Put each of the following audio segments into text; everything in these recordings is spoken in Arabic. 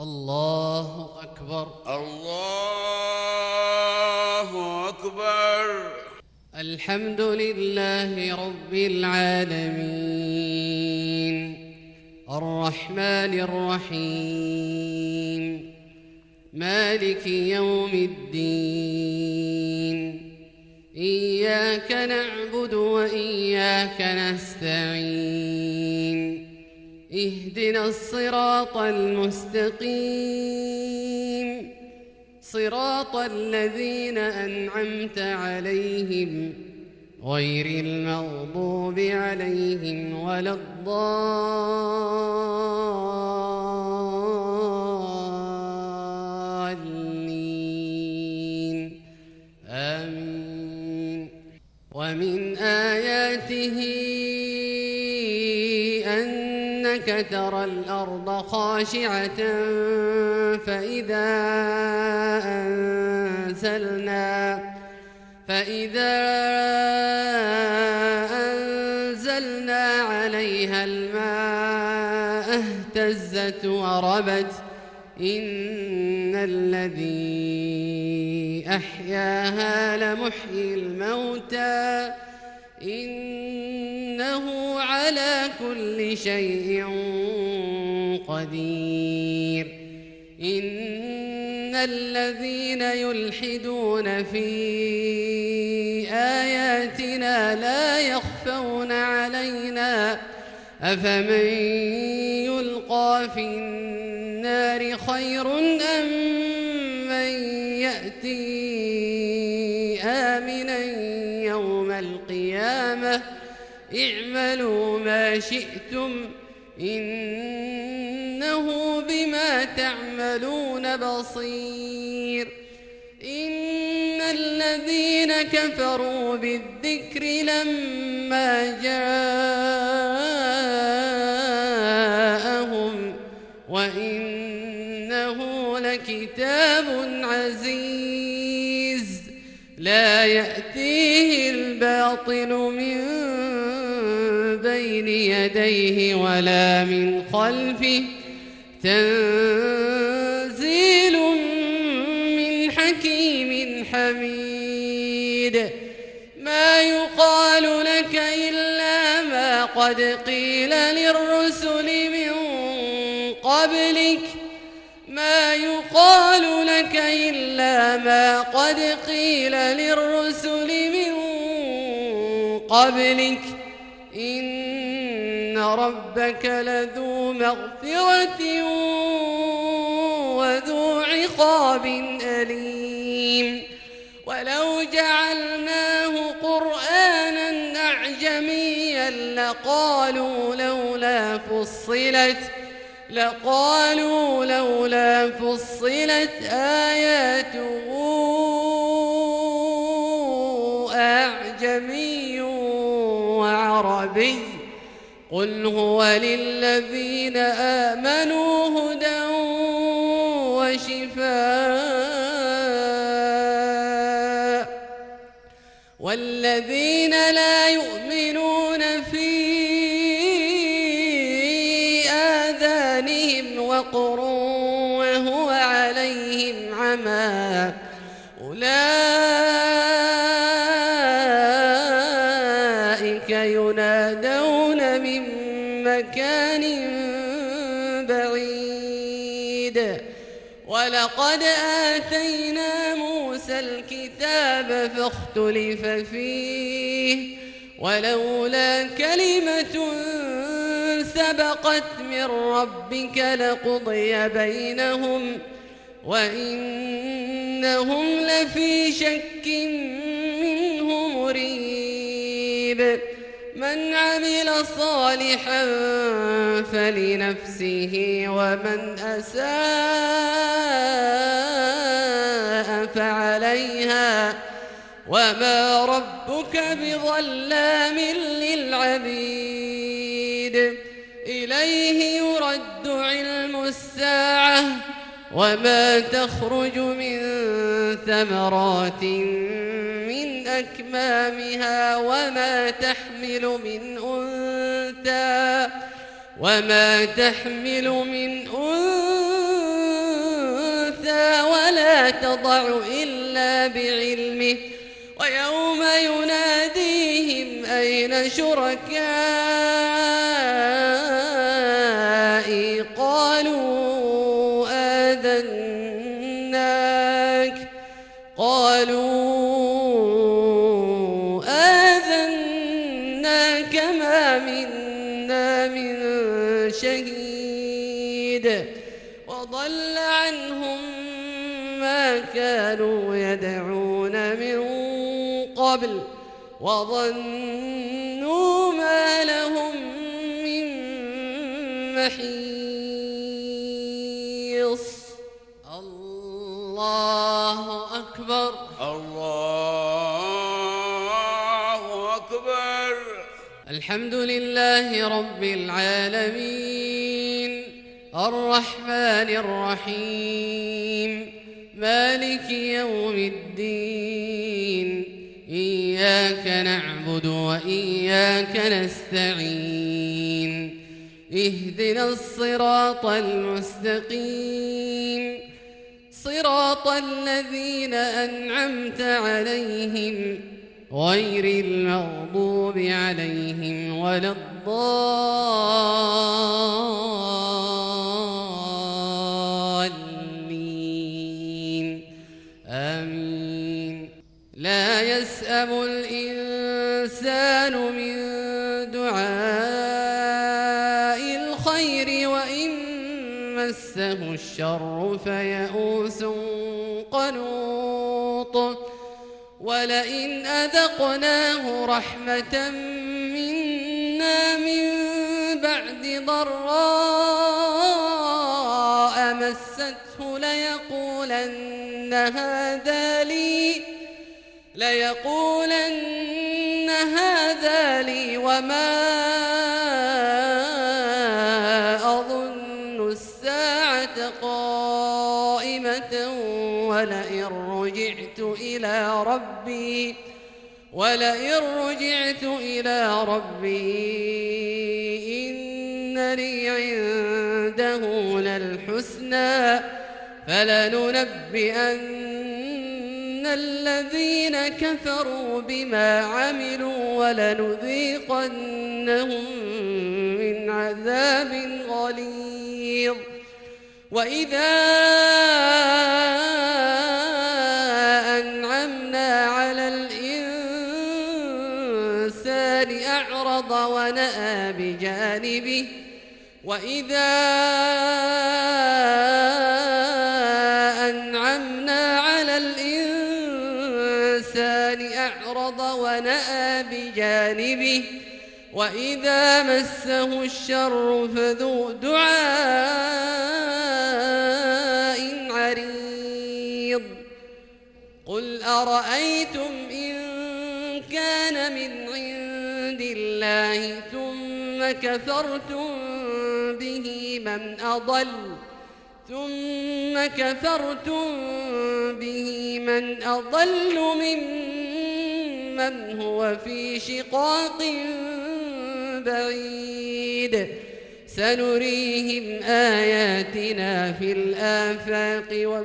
الله أكبر. الله أكبر. الحمد لله رب العالمين الرحمن الرحيم مالك يوم الدين إياك نعبد وإياك نستعين اهدنا الصراط المستقيم صراط الذين أنعمت عليهم غير المغضوب عليهم ولا الضالين آمين. ومن آياته أنك ترى الأرض خاشعة فإذا أنزلنا عليها الماء اهتزت وربت إن الذي أحياها لمحيي الموتى إنه على كل شيء قدير. إن الذين يلحدون في آياتنا لا يخفون علينا أفمن يلقى في النار خير أم من يأتي آمنا يوم القيامة اعملوا ما شئتم إنه بما تعملون بصير. إن الذين كفروا بالذكر لما جاءهم وإنه لكتاب عزيز لا يأتيه الباطل من بين يديه ولا من خلفه تنزيل من حكيم حميد. ما يقال لك إلا ما قد قيل للرسل من قبلك ما يقال لك إلا ما قد قيل للرسل من قبلك إن ربك لذو مغفرة وذو عقاب أليم. ولو جعلناه قرآنا أعجميا لقالوا لولا فصلت آياته أعجمي وعربي قل هو للذين آمنوا هدى وشفاء والذين لا يؤمنون في آذانهم وقر وهو عليهم عمى أولئك ينادون من مكان بعيد. ولقد آتينا موسى الكتاب فاختلف فيه ولولا كلمة سبقت من ربك لقضي بينهم وإنهم لفي شك منه مريب. من عمل صالحا فلنفسه ومن أساء فعليها وما ربك بظلام للعبيد. إليه يرد علم الساعة وما تخرج من ثمرات من أكمامها وما تحمل من أنثى لا تضع إلا بعلمه ويوم يناديهم أين شركائي قالوا آذناك ما منا من شهيد وضل عنهم ما كانوا يدعون من قبل وظنوا ما لهم من محيص. الله أكبر. الله أكبر. الحمد لله رب العالمين الرحمن الرحيم مالك يوم الدين إياك نعبد وإياك نستعين اهدنا الصراط المستقيم صراط الذين أنعمت عليهم غير المغضوب عليهم ولا الضالين آمين. لا يسأم الإنسان من دعاء الخير وإن مسه الشر فيئوس قنوط ولئن أذقناه رحمة منا من بعد ضراء مسته ليقولن هذا لي وما أظن الساعة قائمة ولئن رجعت إلى ربي إن لي عنده للحسنى فلننبئن الذين كفروا بما عملوا ولنذيقنهم من عذاب غليظ. وإذا أنعمنا على الإنسان أعرض ونأى بجانبه وإذا أنعمنا على الإنسان أعرض ونأى بجانبه وإذا مسه الشر فذو دعاء عريض. قل أرأيتم إن كان من عند الله ثم كفرتم به من أضل ممن هو في شقاق بعيد. سنريهم آياتنا في الآفاق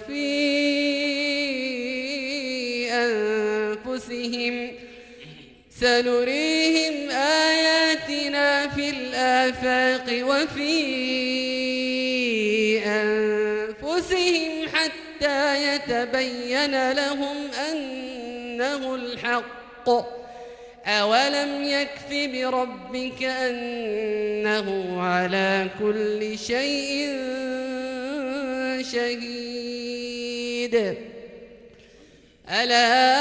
وفي أنفسهم حتى يتبين لهم أنه الحق. أولم يكف بربك أنه على كل شيء شهيد. ألا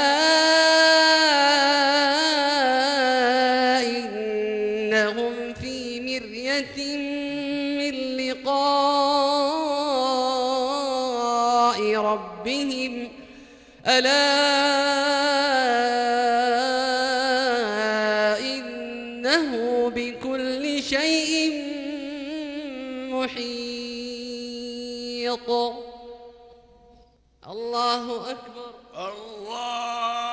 إنهم في مرية من لقاء ربهم إنه بكل شيء محيط. الله أكبر. الله